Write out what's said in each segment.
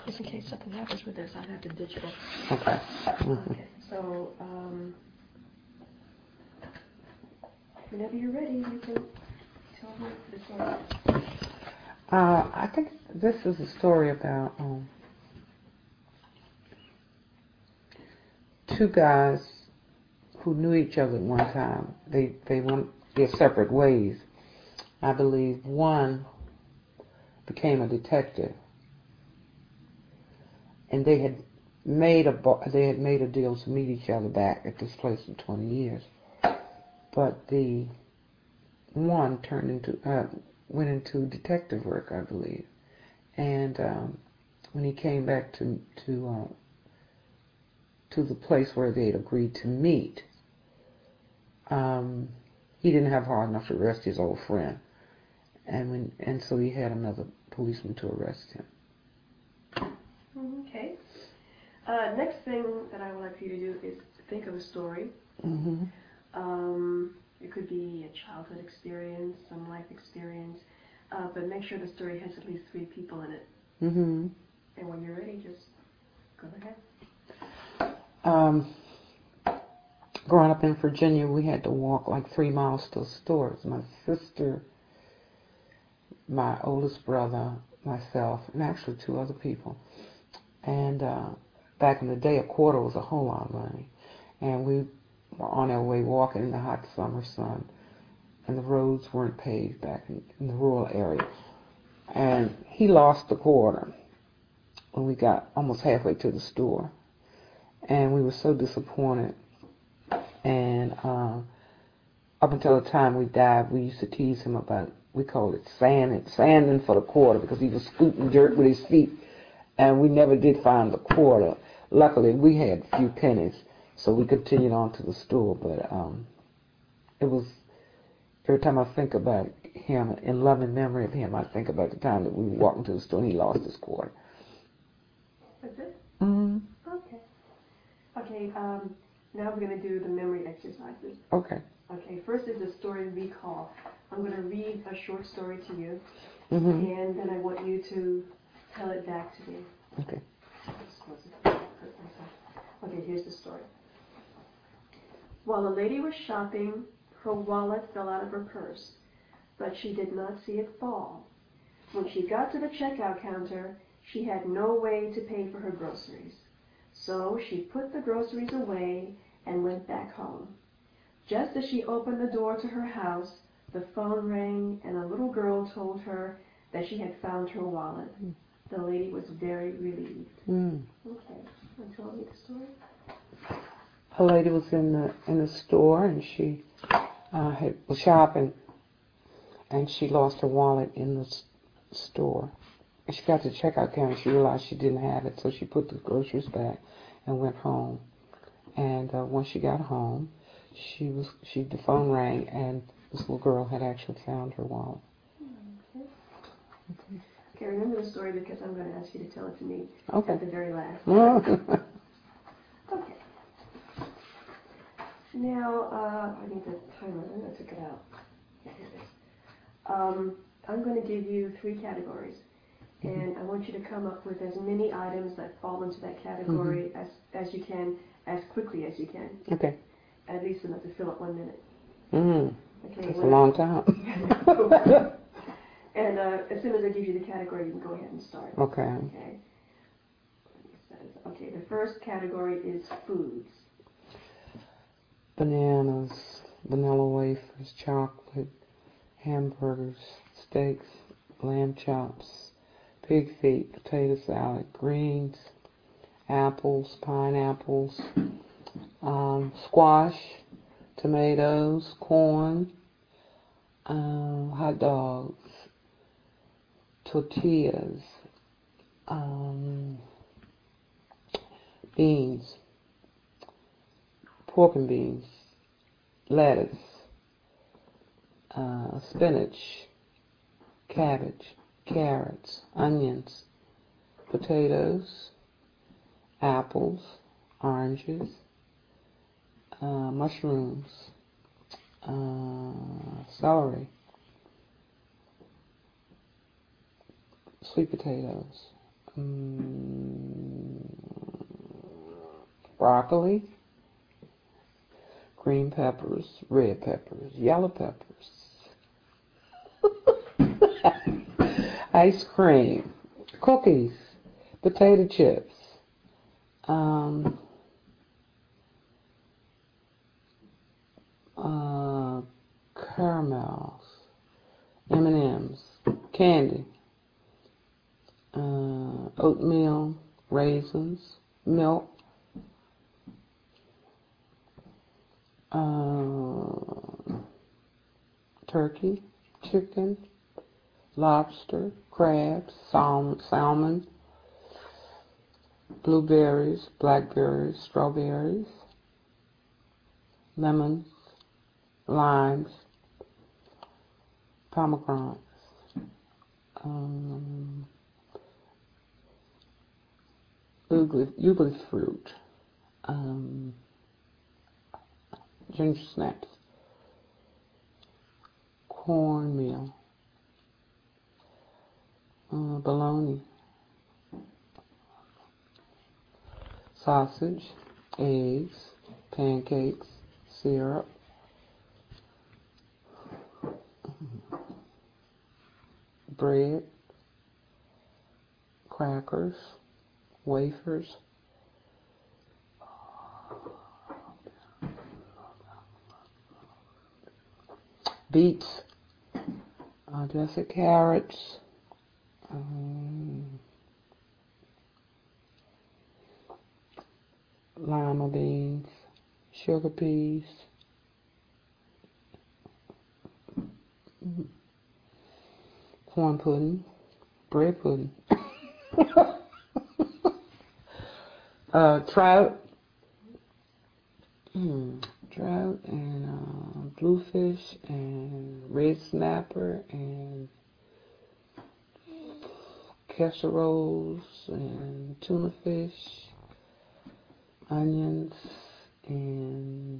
Just in case something happens with this, I have the digital. Okay. Okay, so whenever you're ready, you can tell me the story. I think this is a story about two guys who knew each other at one time. They went their separate ways. I believe one became a detective, and they had made a deal to meet each other back at this place for 20 years. But the one went into detective work, I believe, and when he came back to the place where they had agreed to meet, he didn't have hard enough to arrest his old friend, and so he had another policeman to arrest him. Okay. Next thing that I would like for you to do is think of a story. Mm-hmm. It could be a childhood experience, some life experience, but make sure the story has at least 3 people in it. Mm-hmm. And when you're ready, just go ahead. Growing up in Virginia, we had to walk like 3 miles to the stores. My sister, my oldest brother, myself, and actually 2 other people. And back in the day, a quarter was a whole lot of money. And we were on our way walking in the hot summer sun, and the roads weren't paved back in the rural area. And he lost the quarter when we got almost halfway to the store. And we were so disappointed. And up until the time we died, we used to tease him about, we called it sanding for the quarter, because he was scooting dirt with his feet, and we never did find the quarter. Luckily, we had a few pennies, so we continued on to the store. But it was, every time I think about him, in loving memory of him, I think about the time that we were walking to the store and he lost his quarter. That's it? Mm-hmm. Okay. Okay, now we're going to do the memory exercises. Okay. Okay, first is the story recall. I'm going to read a short story to you, Mm-hmm. and then I want you to tell it back to me. Okay. Okay, here's the story. While a lady was shopping, her wallet fell out of her purse, but she did not see it fall. When she got to the checkout counter, she had no way to pay for her groceries. So she put the groceries away and went back home. Just as she opened the door to her house, the phone rang and a little girl told her that she had found her wallet. The lady was very relieved. Okay, want to tell me the story? A lady was in the store, and she was shopping, and she lost her wallet in the store. And she got to the checkout counter, she realized she didn't have it, so she put the groceries back and went home. And once she got home, the phone rang, and this little girl had actually found her wallet. Okay, remember the story, because I'm going to ask you to tell it to me Okay. at the very last. Okay. Now, I need the timer. I'm going to take it out. Here it is. I'm going to give you 3 categories, and I want you to come up with as many items that fall into that category as you can, as quickly as you can. Okay. At least enough to fill up 1 minute. Okay. That's a long time. And as soon as I give you the category, you can go ahead and start. Okay. Okay. Okay, the first category is foods. Bananas, vanilla wafers, chocolate, hamburgers, steaks, lamb chops, pig feet, potato salad, greens, apples, pineapples, squash, tomatoes, corn, hot dogs, tortillas, beans, pork and beans, lettuce, spinach, cabbage, carrots, onions, potatoes, apples, oranges, mushrooms, celery, sweet potatoes, broccoli, green peppers, red peppers, yellow peppers, ice cream, cookies, potato chips, caramels, M&Ms, candy, oatmeal, raisins, milk, turkey, chicken, lobster, crabs, salmon, blueberries, blackberries, strawberries, lemons, limes, pomegranates, usually fruit, ginger snaps, cornmeal, bologna, sausage, eggs, pancakes, syrup, bread, crackers, wafers, beets, dressed carrots, lima beans, sugar peas, corn pudding, bread pudding, trout, trout and bluefish and red snapper and casseroles and tuna fish, onions and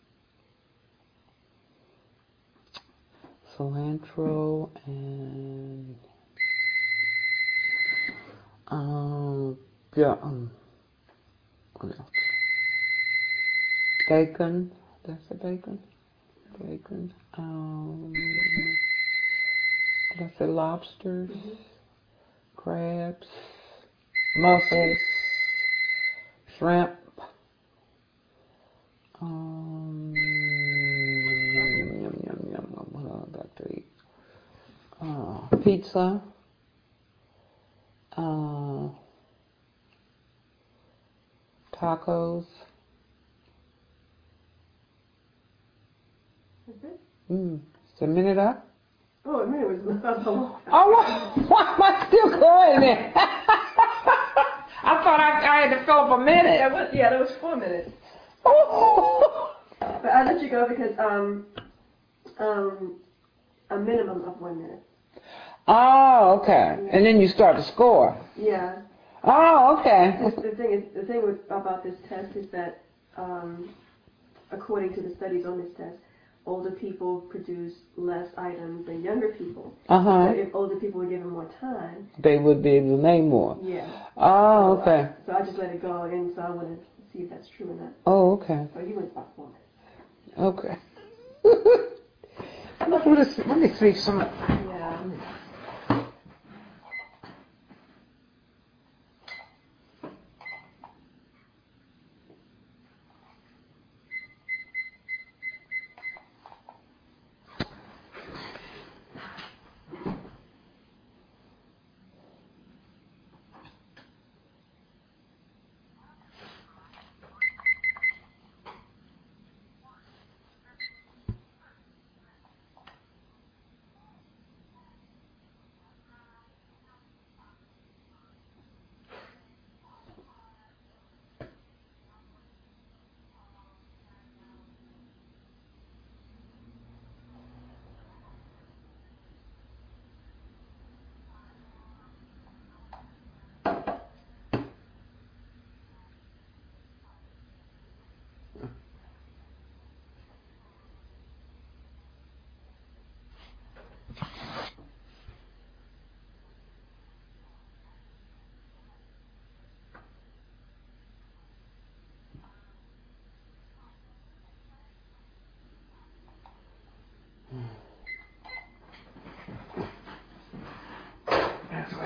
cilantro and what else? Bacon. That's the bacon. Bacon. Did I say lobsters? Crabs, mussels, shrimp, what else about to eat? Pizza, tacos. Is the minute up? Oh, a minute was not so long. Oh, why am I still going there? I thought I had to fill up a minute. That was 4 minutes. Oh. But I let you go because a minimum of 1 minute. Oh, okay. Yeah. And then you start to score. Yeah. Oh, okay. The thing about this test is that, according to the studies on this test, older people produce less items than younger people. So if older people were given more time, they would be able to name more. Yeah. Oh, okay. So I just let it go, and so I want to see if that's true or not. Oh, okay. So you went about 4 minutes. Okay. Let me see some. Yeah.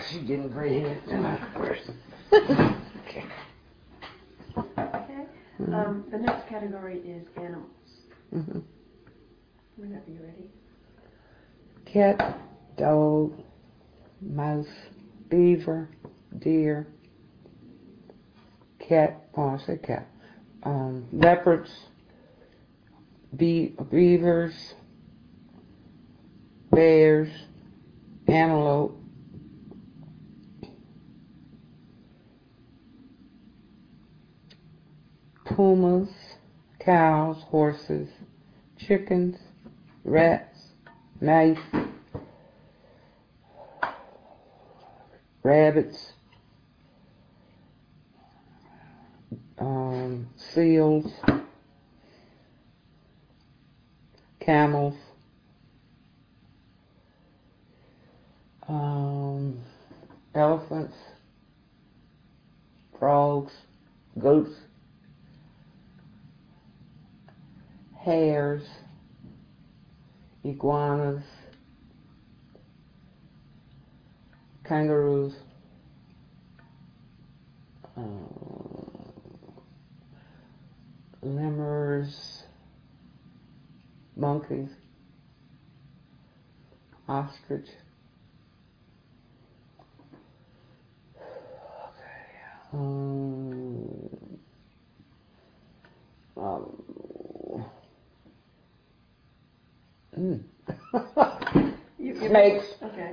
she's getting gray hair. Okay. Okay. The next category is animals. Mm-hmm. Whenever you're ready. Cat, dog, mouse, beaver, deer, cat, oh I said cat, leopards, beavers, bears, antelope, pumas, cows, horses, chickens, rats, mice, rabbits, seals, camels, elephants, frogs, goats, hares, iguanas, kangaroos, lemurs, monkeys, ostrich, snakes, Okay.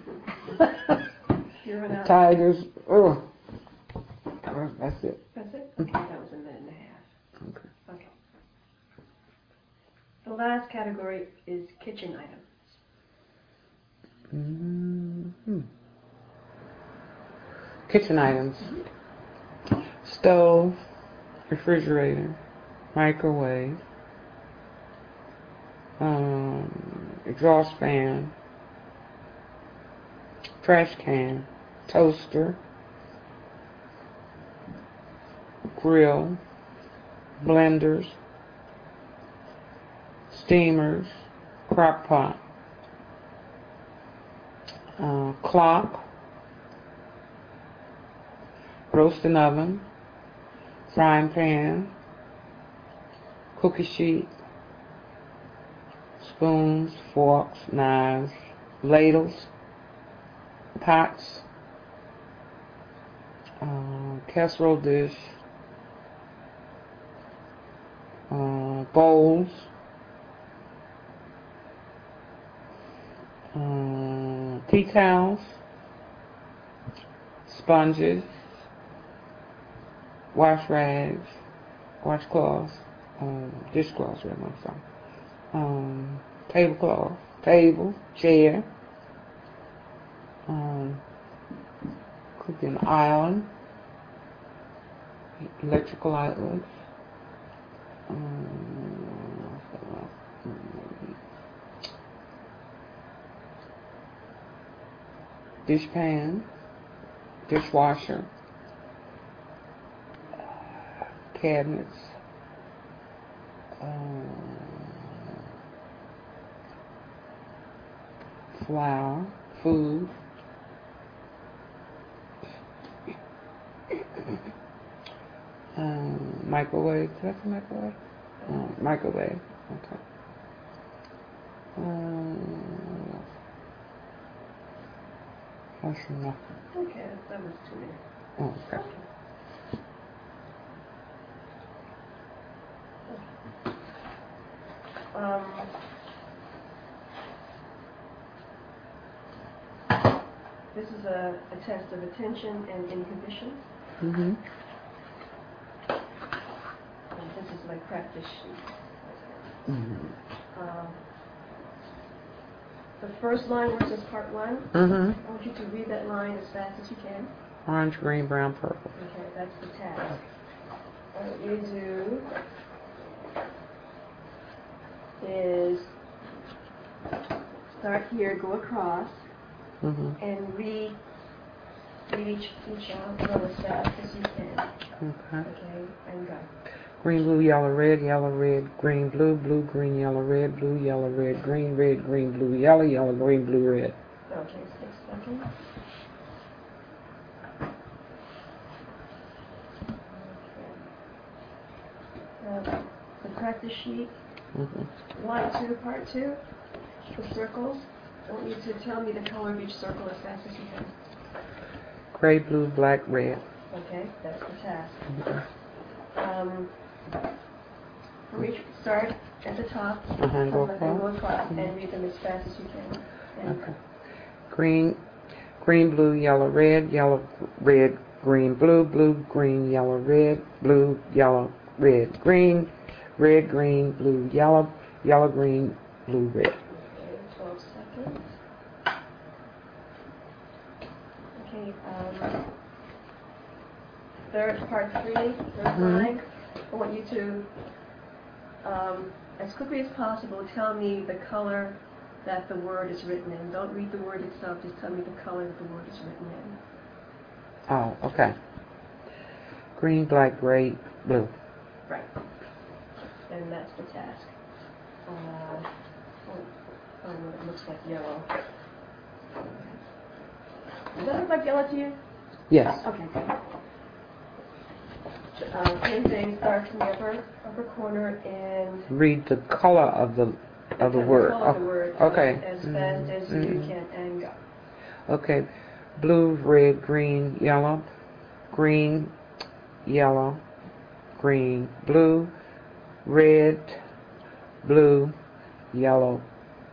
You're an tigers. Oh, that's it. That's it? Okay, that was a minute and a half. Okay. Okay. The last category is kitchen items. Mm-hmm. Kitchen items. Stove, refrigerator, microwave, exhaust fan, trash can, toaster, grill, blenders, steamers, crock pot, clock, roasting oven, frying pan, cookie sheet, spoons, forks, knives, ladles, pots, casserole dish, bowls, tea towels, sponges, wash rags, washcloths, dishcloths, tablecloth, table, chair, cooking island, electrical outlets, dish pan, dishwasher, cabinets, flour, food, microwave. Did I say microwave? Microwave. Okay. That's enough. Okay, that was 2 minutes. Oh, okay. This is a test of attention and inhibition. Mm-hmm. And this is my practice sheet. Mm-hmm. The first line where it says part 1, Mm-hmm. I want you to read that line as fast as you can. Orange, green, brown, purple. Okay, that's the task. What you do is start here, go across, and read each row as fast as you can. Okay. Okay, and go. Green, blue, yellow, red, green, blue, blue, green, yellow, red, green, green, blue, yellow, green, blue, red. Okay, 6 seconds. the practice sheet, Mm-hmm. line 2, part 2, the circles. I want you to tell me the color of each circle as fast as you can. Gray, blue, black, red. Okay, that's the task. Mm-hmm. Start at the top, And go and go across. across, and read them as fast as you can. And Okay. Green, blue, yellow, red, green, blue, blue, green, yellow, red, blue, yellow, red, green, blue, yellow, green, blue, red. okay, 12 seconds. Okay, part 3, third line. I want you to, as quickly as possible, tell me the color that the word is written in. Don't read the word itself, just tell me the color that the word is written in. Oh, okay. Green, black, gray, blue. Right. And that's the task. It looks like yellow. Does that look like yellow to you? Yes. Okay, good. Same thing, start from the upper corner and Read the color of the word. Color of the word Okay. as fast as you can and go. Okay. Blue, red, green, yellow, green, yellow, green, blue, red, blue, yellow,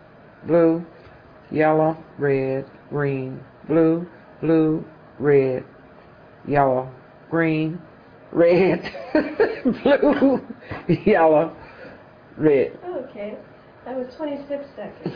red, green, blue, red, yellow, green, red, blue, yellow, red. Okay, that was 26 seconds.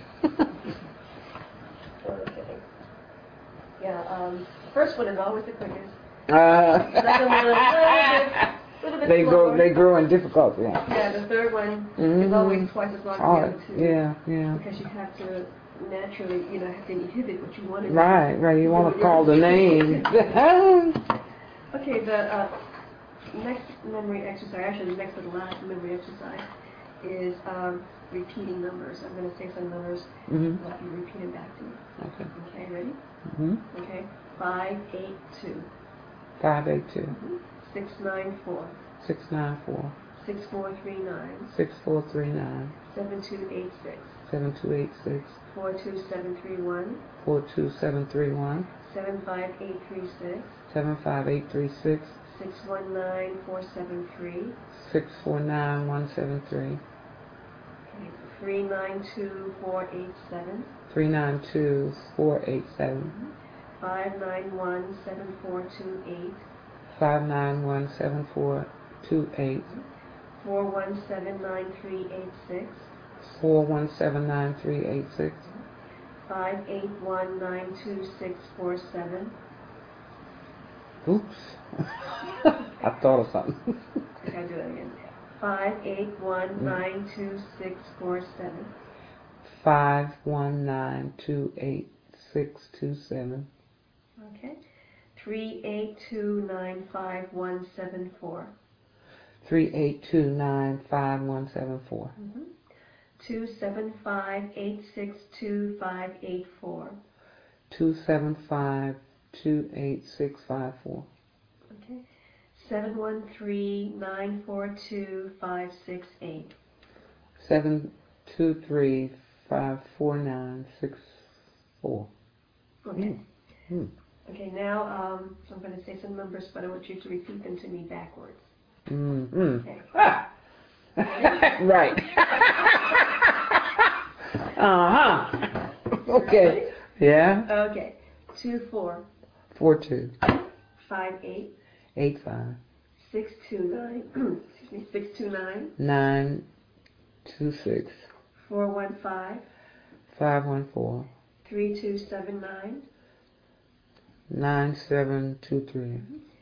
Okay. Yeah, first one is always the quickest. Second one a little bit slower. They grow in difficulty. Yeah, the third one is always twice as long as the other two. Yeah. Because you have to naturally, have to inhibit what you want to do. Right. You want to call the name. Okay, the next memory exercise, actually the next to the last memory exercise, is repeating numbers. I'm going to say some numbers. Mm-hmm. Let you repeat them back to me. Okay. Okay, ready? Mm-hmm. Okay. 582. 582. 694. 694. 6439. 6439. 7286. 7286. 42731. 42731. 75836. 75836. 619473. 649173. 392487. 392487. 5917428. 5917428. 4179386. 4179386. 5819247. Oops. I thought of something. I gotta do that again. 5819267. 519286627. Okay. 382957174. 382957174. 275862584. 2752865. Okay. 713942568. 7235496. Okay. Okay, now I'm going to say some numbers, but I want you to repeat them to me backwards. Okay. Right. Okay. Yeah. Okay. 24. 42. 58. 85. 629. Excuse me. 629. 926. 415. 514. 3279. 9723.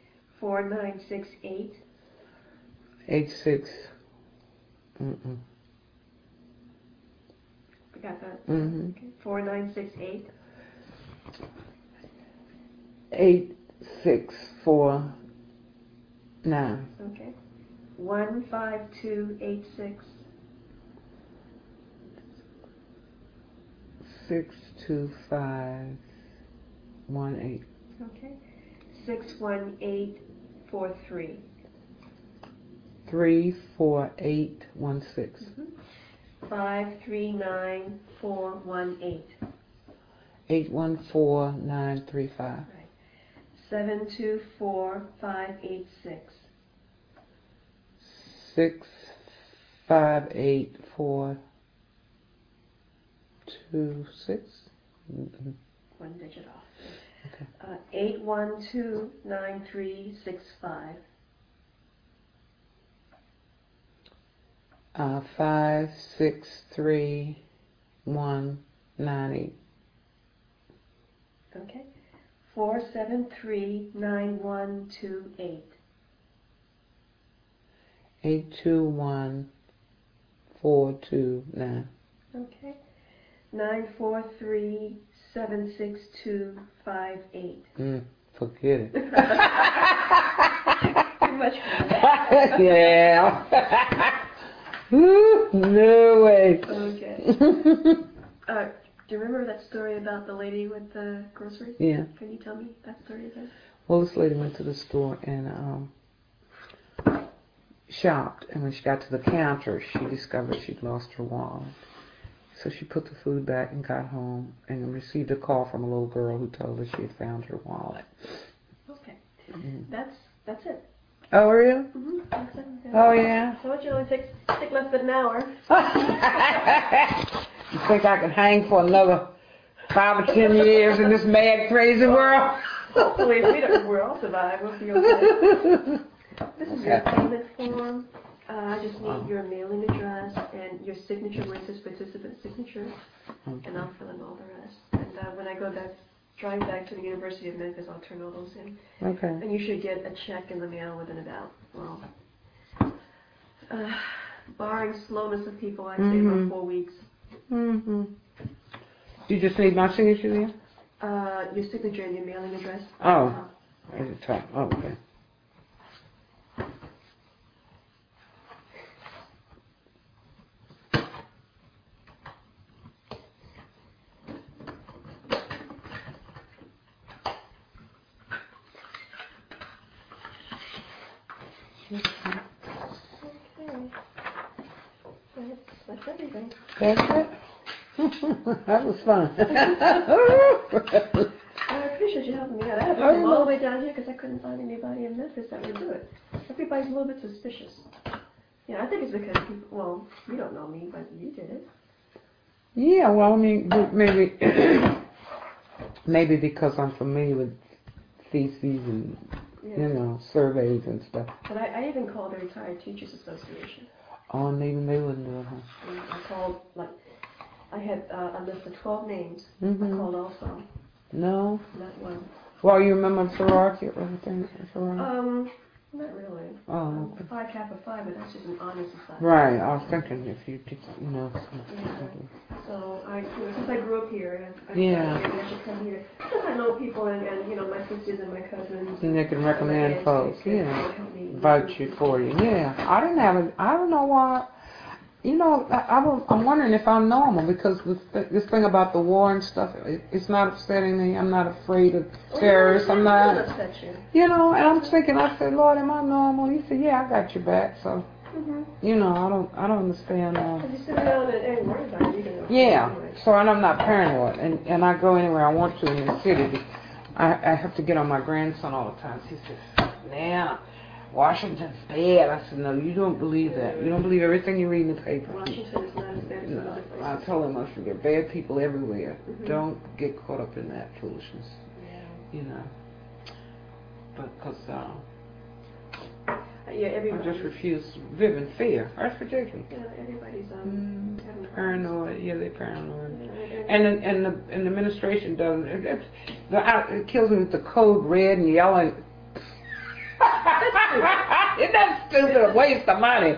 4968. 86. Forgot that. Mm-hmm. Okay. 4968. 8649. Okay. 15286. 62518. Okay. 61843. 53816. 539418. 814935. 724586. 658426. One digit off. Okay. 8129365. 563198. Okay. 4739128. 821429. Okay. 943-76258. Forget it. Too much for Yeah. No way. Okay. Do you remember that story about the lady with the groceries? Yeah. Can you tell me that story again? Well, this lady went to the store and shopped, and when she got to the counter, she discovered she'd lost her wallet. So she put the food back and got home and received a call from a little girl who told her she had found her wallet. Okay. That's it. Oh, really? Mm-hmm. That's it. Yeah. Oh, yeah? So it only take less than an hour. You think I can hang for another 5 or 10 years in this mad, crazy world? Hopefully, if we're all survive, we'll be okay. This is your payment form. I just need your mailing address and your signature where it says participant signature, and I'll fill in all the rest. And when I drive back to the University of Memphis, I'll turn all those in. Okay. And you should get a check in the mail within about, barring slowness of people, I'd say about 4 weeks. Mm-hmm. You just need my signature there? Your signature and your mailing address. Oh, at the top. Oh, okay. Okay. That's everything. That's it? That was fun. I appreciate you helping me out. I had to come all the way down here because I couldn't find anybody in Memphis that would do it. Everybody's a little bit suspicious. Yeah, I think it's because people, you don't know me, but you did it. Yeah, well, I mean, maybe because I'm familiar with theses and, surveys and stuff. But I even called the Retired Teachers Association. Oh, and even they wouldn't do it, huh? And I called, I had a list of 12 names. Mm-hmm. I called all 12. No? Not one. Well, you remember sorority or anything? Sorority? Not really. Oh, okay. Phi Kappa Phi, but that's just an honor society. Right, I was thinking if you did, Yeah. So since I grew up here, I should come here. Because I know people and my sisters and my cousins. And they can recommend folks, vote you for you. Yeah, I don't know why. I'm wondering if I'm normal because this thing about the war and stuff, it's not upsetting me. I'm not afraid of terrorists. I'm not. Upset you. And I'm thinking, I said, Lord, am I normal? He said, yeah, I got your back. So, I don't understand. You sit down and worry about it. Yeah. So, and I'm not paranoid, and I go anywhere I want to in the city. I have to get on my grandson all the time. He says, now. Washington's bad. I said, no, you don't believe that. You don't believe everything you read in the paper. Washington is not as bad as other places. I told him, I said, there are bad people everywhere. Don't get caught up in that foolishness. Yeah. Because everybody. I just refuse to live in fear. That's ridiculous. Yeah, everybody's paranoid. Yeah, they're paranoid. And the administration doesn't. It kills me with the code red and yellow. Isn't that stupid? A waste of money.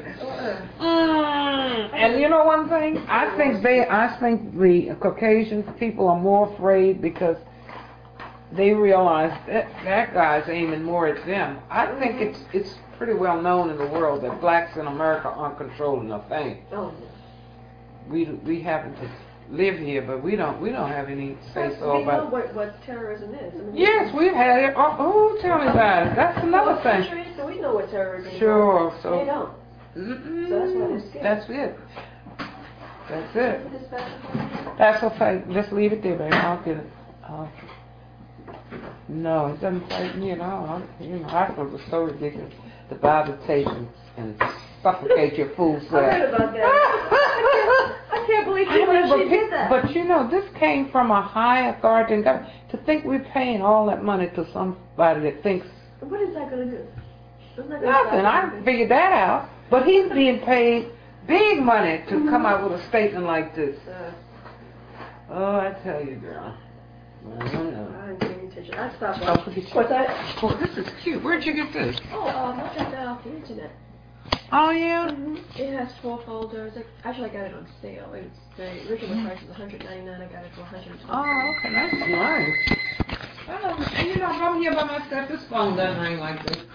And you know one thing? I think the Caucasian people are more afraid because they realize that guy's aiming more at them. I think it's pretty well known in the world that blacks in America aren't controlling a thing. Oh. We happen to live here, but we don't have any say so about. We know what terrorism is. Yes, we've had it. Oh, tell me about it. That's another thing. So we we know what terrorism is. Sure. They So. don't. Mm-mm. So that's why they're scared. That's it. That's it. Put this back. That's okay. Just leave it there, baby. I'll get it. No, it doesn't frighten me at all. I thought it was so ridiculous to buy the tape and suffocate your food I set. heard about that. I can't believe she did that. But you know, this came from a high authority in government. To think we're paying all that money to somebody that thinks What is that going to do? nothing. I figured that out. But he's being paid big money to come out with a statement like this. Oh, I tell you, girl. I don't know. I didn't pay any attention. I stopped Oh, watching. What's that? Oh, this is cute. Where'd you get this? Oh, I got that off the internet. Oh, yeah? It has 4 folders. Actually, I got it on sale. It was the original price was $199. I got it for $120. Oh, okay. That's nice. You know, if I'm here by myself, this phone doesn't ring like this.